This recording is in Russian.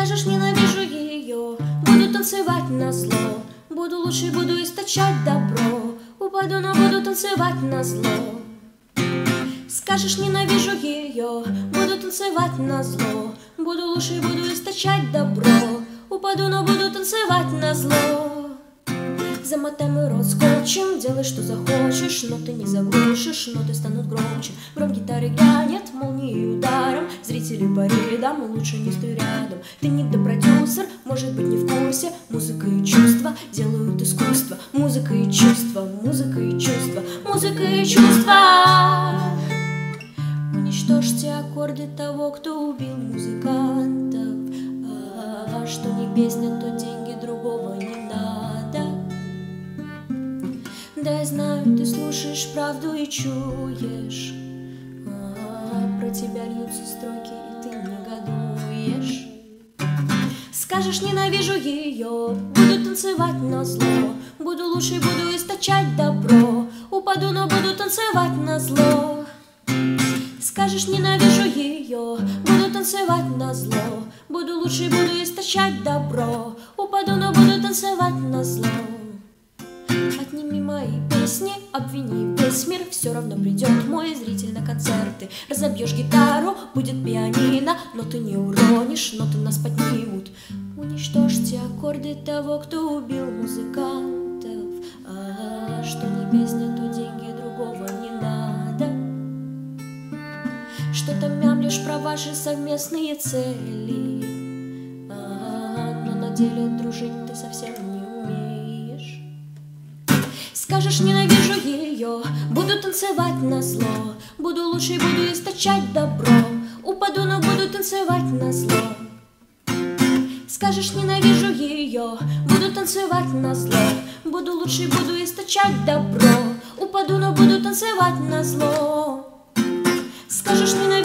Скажешь, ненавижу ее, буду танцевать назло. Буду лучше, буду источать добро. Упаду, но буду танцевать назло. Скажешь, ненавижу ее, буду танцевать назло. Буду лучше, буду источать добро. Упаду, но буду танцевать назло. Замотай мой рот скотчем, делай, что захочешь, но ты не заглушишь, ноты станут громче. Гром гитары грянет молнией ударом, зрители по рядам, лучше не стой рядом. Ты не продюсер, может быть, не в курсе. Музыка и чувства делают искусство. Музыка и чувства, музыка и чувства, музыка и чувства. Уничтожьте аккорды того, кто убил музыкантов. Что не песня, то деньги, другого не надо. Да, я знаю, ты слушаешь правду и чуешь, про тебя льются строки, и ты негодуешь. Скажешь, ненавижу ее, буду танцевать назло. Буду лучше, буду источать добро. Упаду, но буду танцевать назло. Скажешь, ненавижу ее, буду танцевать назло. Буду лучше, буду источать добро. Упаду, но буду танцевать назло. Отними мои песни, обвини весь мир, все равно придет мой зритель на концерты. Разобьешь гитару, будет пианино, но ты не уронишь, ноты нас поднимут. Уничтожьте аккорды того, кто убил музыкантов. Что не песня, то деньги, другого не надо. Что-то мямлишь про ваши совместные цели, но на деле дружить ты совсем не умеешь. Скажешь, ненавижу ее, буду танцевать назло. Буду лучше, буду источать добро. Упаду, но буду танцевать назло. Скажешь, ненавижу ее, буду танцевать назло. Буду лучше, буду источать добро. Упаду, но буду танцевать назло. Скажешь, ненавижу